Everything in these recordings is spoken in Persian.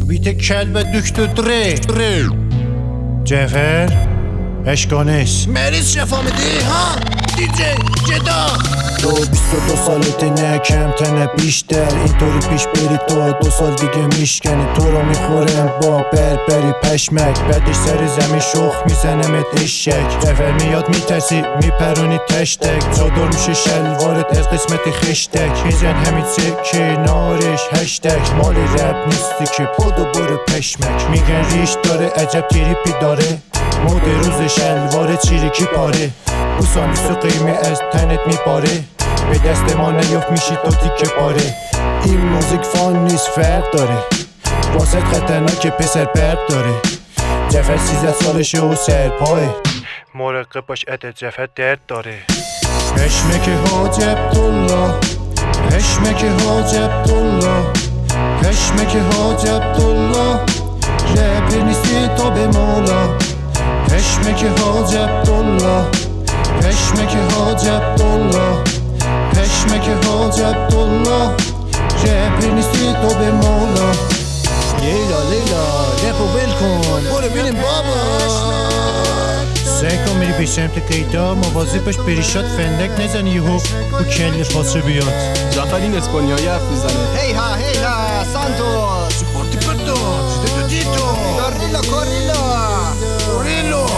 بیت کلب دکتر دره جعفر اشکانش مریض شفا میدی ها دیجی جدا تو 22 سالته نه کمتنه بیشتر اینطوری پیش بری تو 2 سال دیگه میشکنی تو رو میخورم با بری پشمک بعدش سر زمین شخ میزنمت اشک جعفر میاد میترسی میپرونی تشتک چادر میشه شلوارت از قسمت خشتک میزن همین کنارش هشتک مال رب نیستی که بودو برو پشمک میگن ریش داره عجب تریپی داره مود روز شلوار چیریکی پاره بوسان سو قیمه از تنت میپاره به دست ما نیفت میشی تو تیکه پاره این موزیک فان نیست فرق داره واسه خطرناک پسر برق داره جعفر 13 سالشه و سرپاه مراقب باش عدد جعفر درد داره پشمک حاج عبدالله پشمک حاج عبدالله پشمک حاج عبدالله رپر نیستی تو به مولا پشمک حاج عبدالله پشمک حاج عبدالله پشمک حاج عبدالله رپر نیستی تو به مولا لیلا رپو ول کن برو بینیم بابا سعی کن میری به سمت قیدا مواظب باش بریشات فندک نزنی یهو تو کلی خاصه بیاد جعفر این اسپانیایی حرف میزنه هی ها سانتو سپورتی پردو چیده دیتو کوریلو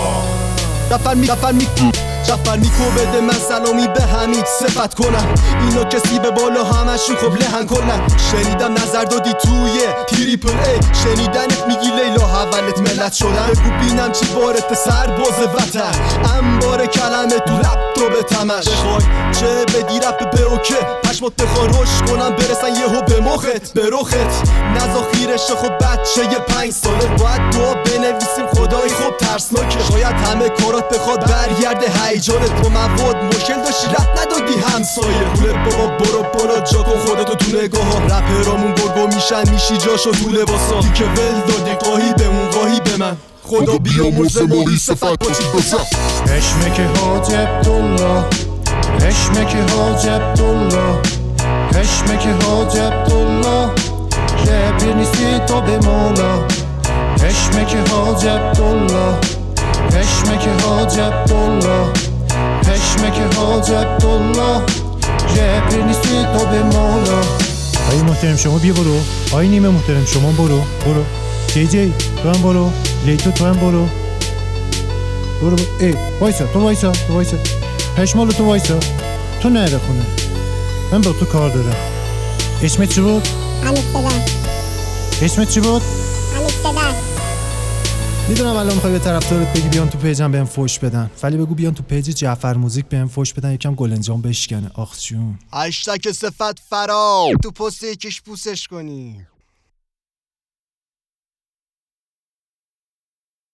جعفر میکو بده من سلامی به حمید صفت کنم اینا کسی به بالا همشون خب لهن کنن شنیدم نظر دادی توی تریپل ای شنیدنت میگی لیلا حولت ملت شدن بگو بینم چی بارت سرباز وطن انبار کلمه تو لپتاپ تمش بخوای چه بدی رپ به اوکه پشمات بخوای روش کنم برسن یهو به مخت به رخت نزاخیرش خب بچه 5 ساله باید دعا بنویسیم خدای خوب ترسناکه شاید همه کارات بخواد برگرده هیجانت با مواد مشکل داشتی رد ندادی همسایه پول بابا برو بالا جا کن خودتو تو نگاه ها رپرامون گرگو میشن میشی جاشو تو لباسا دی که ول دادی قاهی به اون قاهی به من خدا بیامرزه ماهی صفت باشید بزن پشمک حاج عبدالله پشمک حاج عبدالله پشمک حاج عبدالله رپر نیستی تو به مولا پشمک حاج عبدالله پشمک حاج عبدالله پشمک حاج عبدالله رپر نیستی تو به مولا آی محترم شما بیا برو آی نیمه محترم شما برو جی تو هم برو لیتو تو هم برو ای وایسا تو وایسا پشمالو تو وایسا تو نره خونه من با تو کار دارم اسمت چی بود؟ اسمت چی بود؟ میدونم الان میخوای به طرفدارت بگی بیان تو پیجم بهم فوش بدن ولی بگو بیان تو پیج جعفر موزیک بهم فوش بدن یکم گلنجام بشکنه آخ جون هشتگ صفت فرا تو پست یکیش پوسش کنی